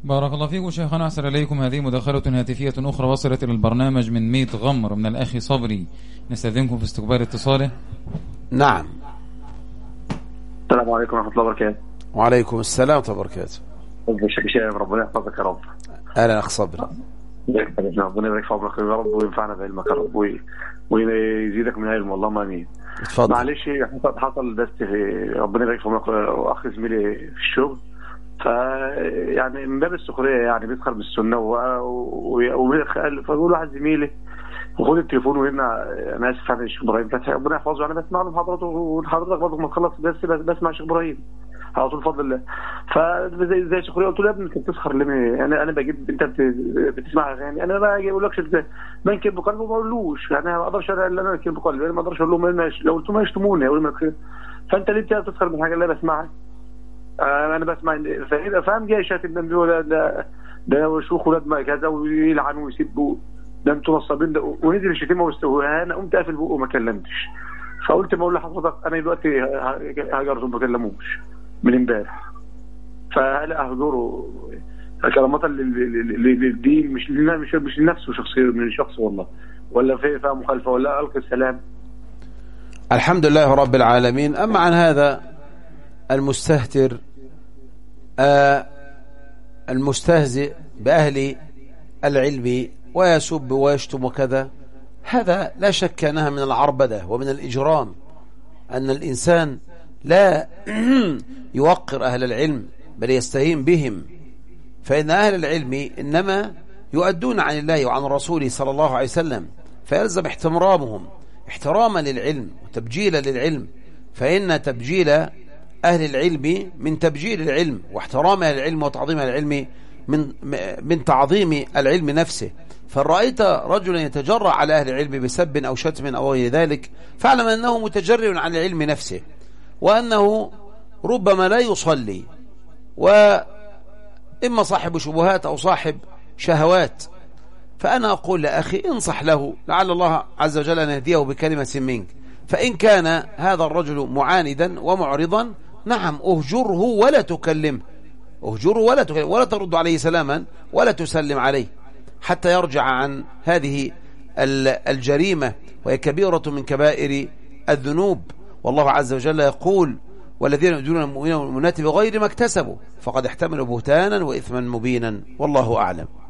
بارك الله فيكم شيخنا، أحسن إليكم. هذه مداخلة هاتفية أخرى وصلت إلى البرنامج من ميت غمر من الأخ صبري، نستأذنكم في استقبال اتصاله. نعم. السلام عليكم ورحمة الله وبركاته. وعليكم السلام ورحمة الله وبركاته. ربنا يحفظك يا رب. أهلا أخ صبري. ربنا يبارك في عمرك يا رب وينفعنا بعلمك يا رب ويزيدك من علم، والله امين. اتفضل. معلش حصل بس ربنا يبارك في عمرك اخ زميلي في الشغل، يعني من باب السخريه يعني بيسخر بالسنه فبيقول واحد زميلي وخد التليفون وهنا انا اسف على الشيخ ابراهيم فتحي ربنا يحفظه، انا بسمع له محاضراته وحضرتك برضه ما تخلص بس بسمع الشيخ ابراهيم على طول بفضل الله. فزي السخريه قلت له يا ابني انت بتسخر ليه؟ يعني انا بجيب انت بتسمع اغاني، انا ما اقولكش بنكب بقلبه ما اقولوش، يعني ما اقدرش انا انكب بقلبي، انا ما اقدرش اقول لهم لو قلت ما يشتموني اقول ما خير. فانت ليه بتسخر من حاجه اللي انا بسمعها؟ انا بسمع فاهم جاي شاتم ده شيوخ ولاد ما كذا ويلعنوا ويسبوا ده انتوا نصابين ده، ونزل الشتيمه وانا قمت قافل بقه وما كلمتش. فقلت ما اقول لحضرتك انا دلوقتي هجرته ما بكلموش من امبارح، فهل اهجره كرامه للدين مش لنفسه شخصيا من الشخص والله، ولا فيها مخالفه ولا القي السلام؟ الحمد لله رب العالمين. اما عن هذا المستهتر المستهزئ بأهل العلم ويسب ويشتم وكذا، هذا لا شك أنها من العربدة ومن الإجرام، أن الإنسان لا يوقر أهل العلم بل يستهين بهم، فإن أهل العلم إنما يؤدون عن الله وعن رسوله صلى الله عليه وسلم، فيلزم احترامهم احتراما للعلم وتبجيلا للعلم، فإن تبجيل أهل العلم من تبجيل العلم، واحترام أهل العلم وتعظيم أهل العلم من تعظيم العلم نفسه. فرأيت رجلا يتجرأ على أهل العلم بسب أو شتم أو غير ذلك، فاعلم أنه متجرئ عن العلم نفسه، وأنه ربما لا يصلي، وإما صاحب شبهات أو صاحب شهوات. فأنا أقول لأخي انصح له لعل الله عز وجل أن يهديه بكلمة منك. فإن كان هذا الرجل معاندا ومعرضا، نعم أهجره ولا تكلمه، أهجره ولا ترد عليه سلاما ولا تسلم عليه حتى يرجع عن هذه الجريمة، وهي كبيرة من كبائر الذنوب. والله عز وجل يقول: والذين يؤذون المؤمنين والمؤمنات بغير ما اكتسبوا فقد احتملوا بهتانا وإثما مبينا، والله أعلم.